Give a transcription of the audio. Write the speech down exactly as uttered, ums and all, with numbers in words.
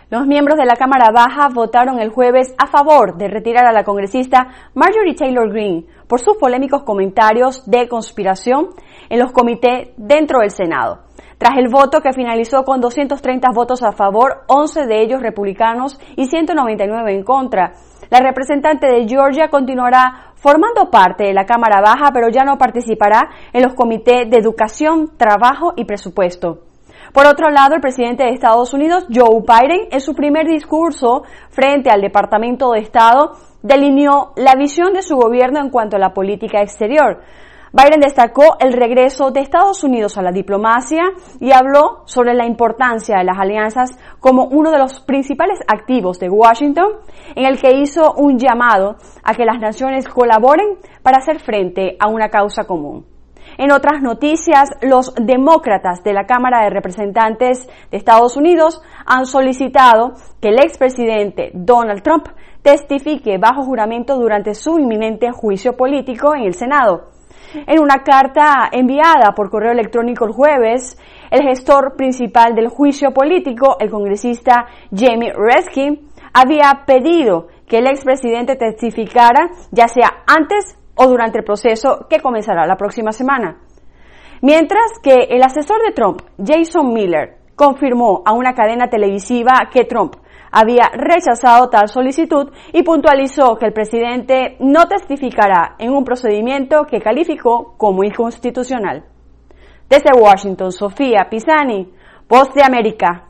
Los miembros de la Cámara Baja votaron el jueves a favor de retirar a la congresista Marjorie Taylor Greene por sus polémicos comentarios de conspiración en los comités dentro del Senado. Tras el voto que finalizó con doscientos treinta votos a favor, once de ellos republicanos y ciento noventa y nueve en contra, la representante de Georgia continuará formando parte de la Cámara Baja, pero ya no participará en los comités de educación, trabajo y presupuesto. Por otro lado, el presidente de Estados Unidos, Joe Biden, en su primer discurso frente al Departamento de Estado, delineó la visión de su gobierno en cuanto a la política exterior. Biden destacó el regreso de Estados Unidos a la diplomacia y habló sobre la importancia de las alianzas como uno de los principales activos de Washington, en el que hizo un llamado a que las naciones colaboren para hacer frente a una causa común. En otras noticias, los demócratas de la Cámara de Representantes de Estados Unidos han solicitado que el expresidente Donald Trump testifique bajo juramento durante su inminente juicio político en el Senado. En una carta enviada por correo electrónico el jueves, el gestor principal del juicio político, el congresista Jamie Reski, había pedido que el expresidente testificara ya sea antes o durante el proceso que comenzará la próxima semana. Mientras que el asesor de Trump, Jason Miller, confirmó a una cadena televisiva que Trump había rechazado tal solicitud y puntualizó que el presidente no testificará en un procedimiento que calificó como inconstitucional. Desde Washington, Sofía Pisani, Voz de América.